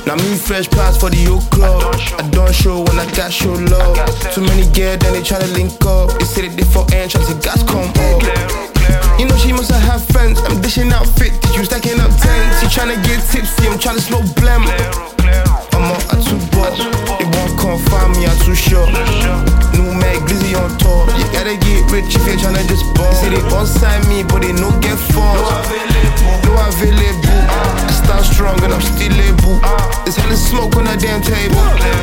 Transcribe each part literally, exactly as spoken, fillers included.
Now me fresh pass for the old club. I don't show when I got show love. Too many girls, then they tryna link up. They say that they for end, try to gas come up. You know she must have had friends. I'm dishing out fifty, you stacking up tens. She tryna get tipsy, I'm tryna smoke blem. I'm up at two balls. They won't come find me, I'm too short. New Mac, Glizzy on tour. You gotta get rich if you're tryna just ball. They say they gon' sign me, but they no get forms. No available. I start strong and I'm still able. There's hella smoke on that damn table.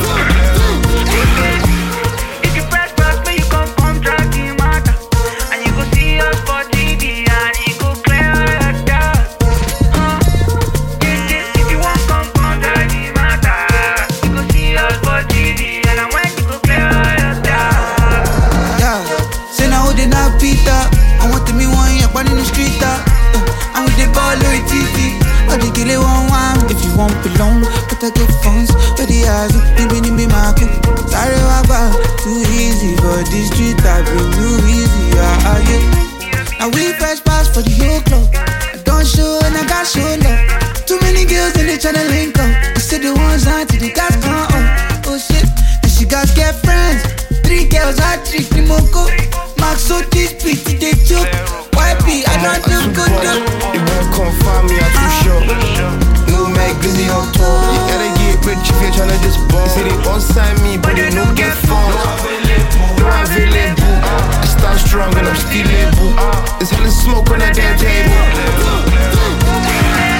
If you press press, may you come from tracking matter. And you go see us for T V and you go clear your doubts. Huh? If you want come from tracking matter, you go see us for T V and I want you go clear your doubts. Yeah, say now who they not beat up. I want to me one year, but in the street up. And with the ball with T V. But they kill it one one. If you want belong, better get funds. But the eyes, maybe they be my cook. Sorry about too easy, but this street I bring you easy. Yeah, yeah. Now we fresh pass for the whole club. I don't show and I got show love. Too many girls and they tryna link up. They say the ones on to the gas come up. Oh shit, and she got get friends. Three girls, I trick the moko. Max so this pretty they joke. Y P, I don't do good up. They won't come find me, I'm too short. New Mac, Glizzy on tour. You gotta get rich if you're tryna just ball. They say they gon' sign me, but they no get forms. No available. I start strong and I'm still able. There's hella smoke on that damn table.